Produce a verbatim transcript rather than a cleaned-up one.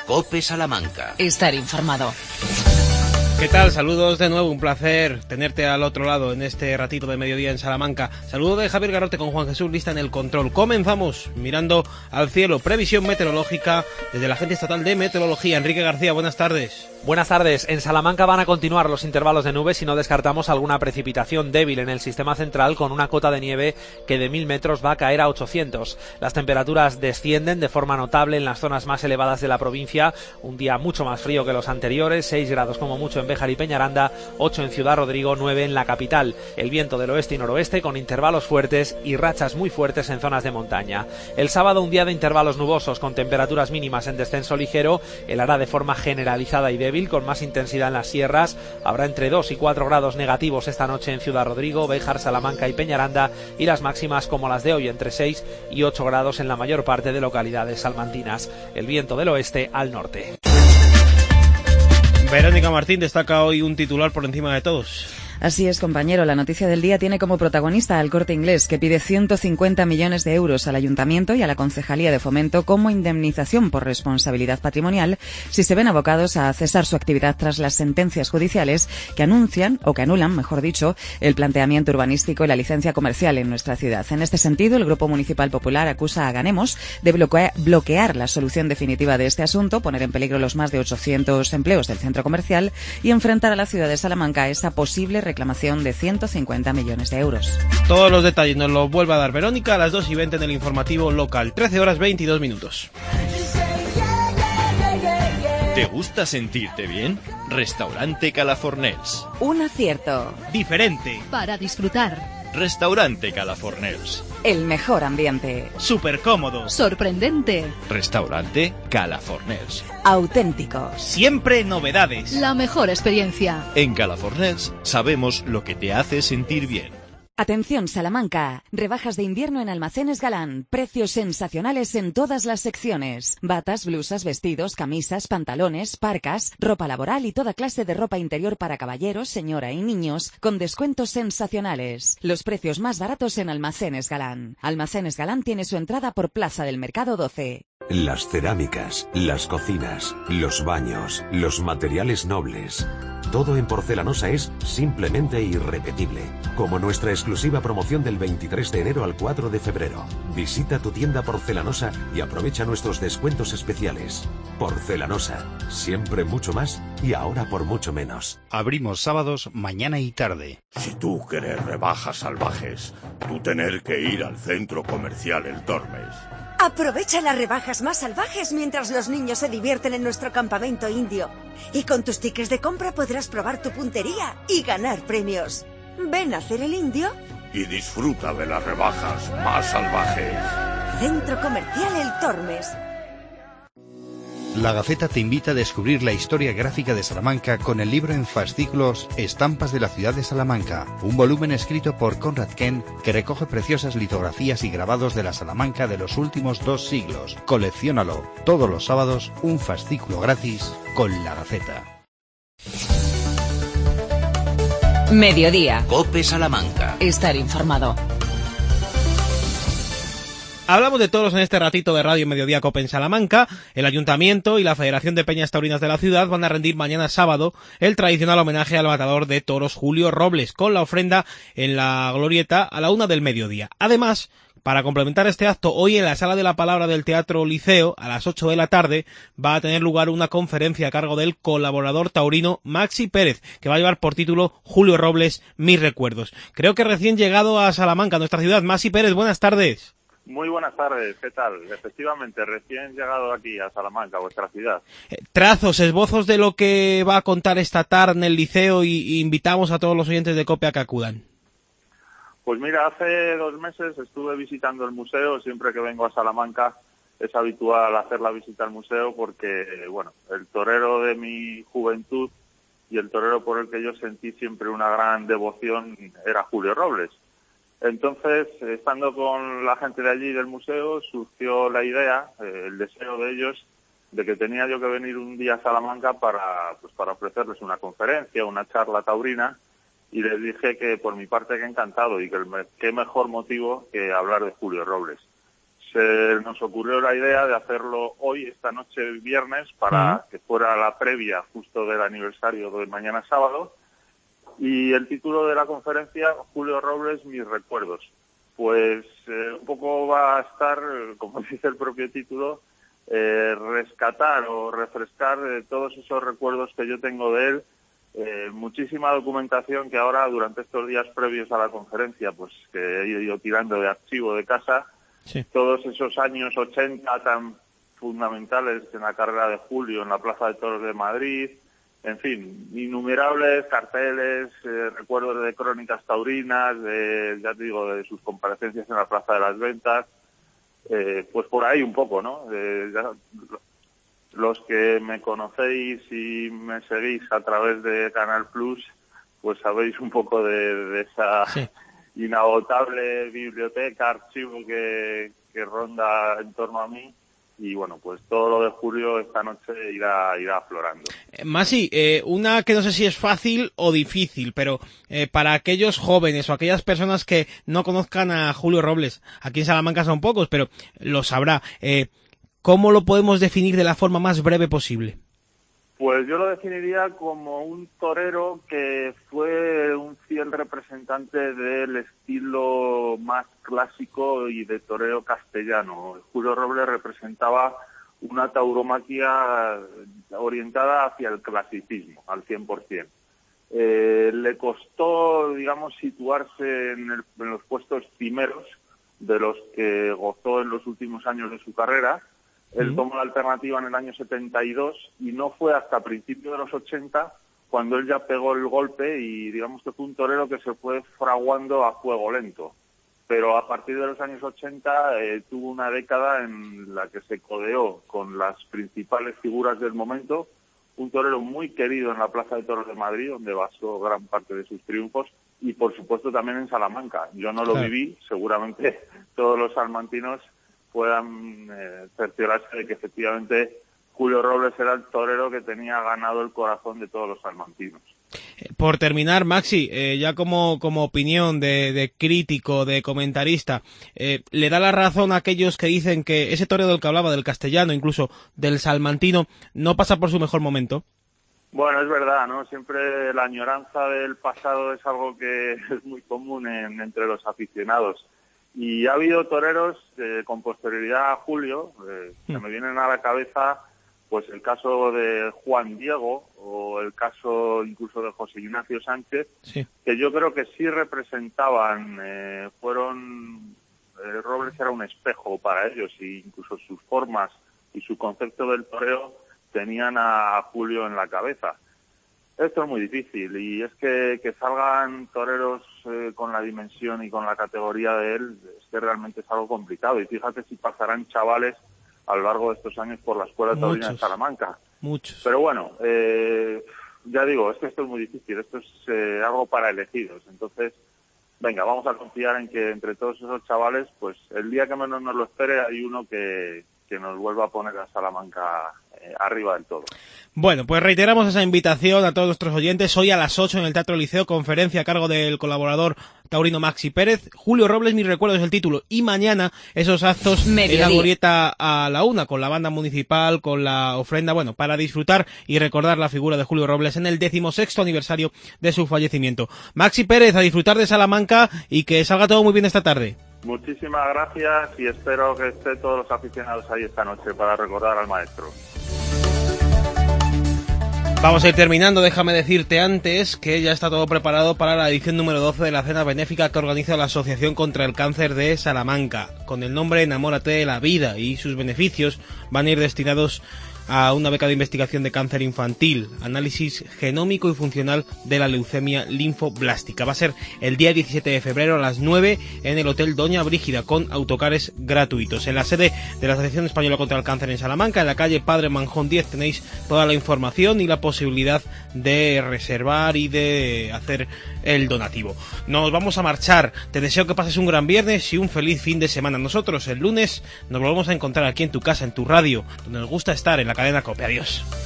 COPE Salamanca. Estar informado. ¿Qué tal? Saludos de nuevo, un placer tenerte al otro lado en este ratito de mediodía en Salamanca. Saludo de Javier Garrote con Juan Jesús Lista en el control. Comenzamos mirando al cielo, previsión meteorológica desde la Agencia Estatal de Meteorología. Enrique García, buenas tardes. Buenas tardes. En Salamanca van a continuar los intervalos de nubes y no descartamos alguna precipitación débil en el sistema central con una cota de nieve que de mil metros va a caer a ochocientos. Las temperaturas descienden de forma notable en las zonas más elevadas de la provincia. Un día mucho más frío que los anteriores, seis grados como mucho en Béjar y Peñaranda, ocho en Ciudad Rodrigo, nueve en la capital. El viento del oeste y noroeste con intervalos fuertes y rachas muy fuertes en zonas de montaña. El sábado un día de intervalos nubosos con temperaturas mínimas en descenso ligero, helará de forma generalizada y débil con más intensidad en las sierras. Habrá entre dos y cuatro grados negativos esta noche en Ciudad Rodrigo, Béjar, Salamanca y Peñaranda, y las máximas como las de hoy entre seis y ocho grados en la mayor parte de localidades salmantinas. El viento del oeste al norte. Verónica Martín destaca hoy un titular por encima de todos. Así es, compañero. La noticia del día tiene como protagonista al Corte Inglés, que pide ciento cincuenta millones de euros al Ayuntamiento y a la Concejalía de Fomento como indemnización por responsabilidad patrimonial si se ven abocados a cesar su actividad tras las sentencias judiciales que anuncian, o que anulan, mejor dicho, el planteamiento urbanístico y la licencia comercial en nuestra ciudad. En este sentido, el Grupo Municipal Popular acusa a Ganemos de bloquear, bloquear la solución definitiva de este asunto, poner en peligro los más de ochocientos empleos del centro comercial y enfrentar a la ciudad de Salamanca a esa posible reclamación de ciento cincuenta millones de euros. Todos los detalles nos los vuelve a dar Verónica a las dos y veinte en el informativo local. trece horas veintidós minutos. ¿Te gusta sentirte bien? Restaurante Calafornels. Un acierto. Diferente. Para disfrutar. Restaurante Calafornels. El mejor ambiente. Súper cómodo. Sorprendente. Restaurante Calafornels. Auténtico. Siempre novedades. La mejor experiencia. En Calafornels sabemos lo que te hace sentir bien. Atención Salamanca, rebajas de invierno en Almacenes Galán, precios sensacionales en todas las secciones, batas, blusas, vestidos, camisas, pantalones, parcas, ropa laboral y toda clase de ropa interior para caballeros, señora y niños, con descuentos sensacionales. Los precios más baratos en Almacenes Galán. Almacenes Galán tiene su entrada por Plaza del Mercado doce. Las cerámicas, las cocinas, los baños, los materiales nobles. Todo en Porcelanosa es simplemente irrepetible. Como nuestra exclusiva promoción del veintitrés de enero al cuatro de febrero. Visita tu tienda Porcelanosa y aprovecha nuestros descuentos especiales. Porcelanosa, siempre mucho más y ahora por mucho menos. Abrimos sábados, mañana y tarde. Si tú quieres rebajas salvajes, tú tener que ir al centro comercial El Tormes. Aprovecha las rebajas más salvajes mientras los niños se divierten en nuestro campamento indio. Y con tus tickets de compra podrás probar tu puntería y ganar premios. Ven a hacer el indio y disfruta de las rebajas más salvajes. Centro Comercial El Tormes. La Gaceta te invita a descubrir la historia gráfica de Salamanca con el libro en fascículos Estampas de la ciudad de Salamanca, un volumen escrito por Conrad Kent que recoge preciosas litografías y grabados de la Salamanca de los últimos dos siglos. Colecciónalo. Todos los sábados, un fascículo gratis con La Gaceta. Mediodía. COPE Salamanca. Estar informado. Hablamos de toros en este ratito de Radio Mediodía COPE en Salamanca. El Ayuntamiento y la Federación de Peñas Taurinas de la ciudad van a rendir mañana sábado el tradicional homenaje al matador de toros Julio Robles, con la ofrenda en la glorieta a la una del mediodía. Además, para complementar este acto, hoy en la Sala de la Palabra del Teatro Liceo, a las ocho de la tarde, va a tener lugar una conferencia a cargo del colaborador taurino Maxi Pérez, que va a llevar por título Julio Robles, mis recuerdos. Creo que recién llegado a Salamanca, nuestra ciudad. Maxi Pérez, buenas tardes. Muy buenas tardes, ¿qué tal? Efectivamente, recién llegado aquí a Salamanca, vuestra ciudad. Eh, trazos, esbozos de lo que va a contar esta tarde en el liceo y, y invitamos a todos los oyentes de COPE a que acudan. Pues mira, hace dos meses estuve visitando el museo. Siempre que vengo a Salamanca es habitual hacer la visita al museo porque, bueno, el torero de mi juventud y el torero por el que yo sentí siempre una gran devoción era Julio Robles. Entonces, estando con la gente de allí del museo, surgió la idea, eh, el deseo de ellos, de que tenía yo que venir un día a Salamanca para, pues, para ofrecerles una conferencia, una charla taurina, y les dije que por mi parte que encantado y que el, qué mejor motivo que hablar de Julio Robles. eh, nos ocurrió la idea de hacerlo hoy, esta noche, viernes, para uh-huh. que fuera la previa justo del aniversario de mañana sábado. Y el título de la conferencia, Julio Robles, mis recuerdos. Pues eh, un poco va a estar, como dice el propio título, eh, rescatar o refrescar eh, todos esos recuerdos que yo tengo de él. Eh, muchísima documentación que ahora, durante estos días previos a la conferencia, pues que he ido tirando de archivo de casa. Sí. Todos esos años ochenta tan fundamentales en la carrera de Julio, en la Plaza de Toros de Madrid. En fin, innumerables carteles, eh, recuerdos de crónicas taurinas, de, ya te digo, de sus comparecencias en la Plaza de las Ventas, eh, pues por ahí un poco, ¿no? Eh, ya, los que me conocéis y me seguís a través de Canal Plus, pues sabéis un poco de, de esa sí. inagotable biblioteca, archivo que, que ronda en torno a mí. Y bueno, pues todo lo de Julio esta noche irá irá aflorando. Eh, Masi, eh, una que no sé si es fácil o difícil, pero eh, para aquellos jóvenes o aquellas personas que no conozcan a Julio Robles, aquí en Salamanca son pocos, pero lo sabrá, eh, ¿cómo lo podemos definir de la forma más breve posible? Pues yo lo definiría como un torero que fue un fiel representante del estilo más clásico y de toreo castellano. Julio Robles representaba una tauromaquia orientada hacia el clasicismo, al cien por ciento. Eh, le costó, digamos, situarse en, el, en los puestos primeros de los que gozó en los últimos años de su carrera. Él tomó la alternativa en el año setenta y dos y no fue hasta principios de los ochenta cuando él ya pegó el golpe y digamos que fue un torero que se fue fraguando a fuego lento. Pero a partir de los años ochenta eh, tuvo una década en la que se codeó con las principales figuras del momento, un torero muy querido en la Plaza de Toros de Madrid, donde basó gran parte de sus triunfos, y por supuesto también en Salamanca. Yo no lo claro. viví, seguramente todos los salmantinos puedan eh, cerciorarse de que efectivamente Julio Robles era el torero que tenía ganado el corazón de todos los salmantinos. Por terminar, Maxi, eh, ya como, como opinión de, de crítico, de comentarista, eh, ¿le da la razón a aquellos que dicen que ese torero del que hablaba, del castellano, incluso del salmantino, no pasa por su mejor momento? Bueno, es verdad, ¿no? Siempre la añoranza del pasado es algo que es muy común en, entre los aficionados. Y ha habido toreros eh, con posterioridad a Julio, eh, mm. que me vienen a la cabeza pues el caso de Juan Diego o el caso incluso de José Ignacio Sánchez, sí. que yo creo que sí representaban, eh, fueron, eh, Robles era un espejo para ellos y incluso sus formas y su concepto del toreo tenían a Julio en la cabeza. Esto es muy difícil y es que, que salgan toreros eh, con la dimensión y con la categoría de él, es que realmente es algo complicado. Y fíjate si pasarán chavales a lo largo de estos años por la Escuela Taurina de Salamanca. Muchos. Pero bueno, eh, ya digo, es que esto es muy difícil, esto es eh, algo para elegidos. Entonces, venga, vamos a confiar en que entre todos esos chavales, pues el día que menos nos lo espere hay uno que, que nos vuelva a poner a Salamanca eh, arriba del todo. Bueno, pues reiteramos esa invitación a todos nuestros oyentes. Hoy a las ocho en el Teatro Liceo, conferencia a cargo del colaborador taurino Maxi Pérez. Julio Robles, mis recuerdos, es el título. Y mañana esos actos Mediodía. En la glorieta a la una, con la banda municipal, con la ofrenda, bueno, para disfrutar y recordar la figura de Julio Robles en el decimosexto aniversario de su fallecimiento. Maxi Pérez, a disfrutar de Salamanca y que salga todo muy bien esta tarde. Muchísimas gracias y espero que estén todos los aficionados ahí esta noche para recordar al maestro. Vamos a ir terminando, déjame decirte antes que ya está todo preparado para la edición número doce de la cena benéfica que organiza la Asociación contra el Cáncer de Salamanca. Con el nombre Enamórate de la Vida, y sus beneficios van a ir destinados a una beca de investigación de cáncer infantil, análisis genómico y funcional de la leucemia linfoblástica. Va a ser el día diecisiete de febrero a las nueve en el Hotel Doña Brígida, con autocares gratuitos. En la sede de la Asociación Española contra el Cáncer en Salamanca, en la calle Padre Manjón diez, tenéis toda la información y la posibilidad de reservar y de hacer el donativo. Nos vamos a marchar. Te deseo que pases un gran viernes y un feliz fin de semana. Nosotros el lunes nos volvemos a encontrar aquí en tu casa, en tu radio, donde nos gusta estar, en la cadena COPE. Adiós.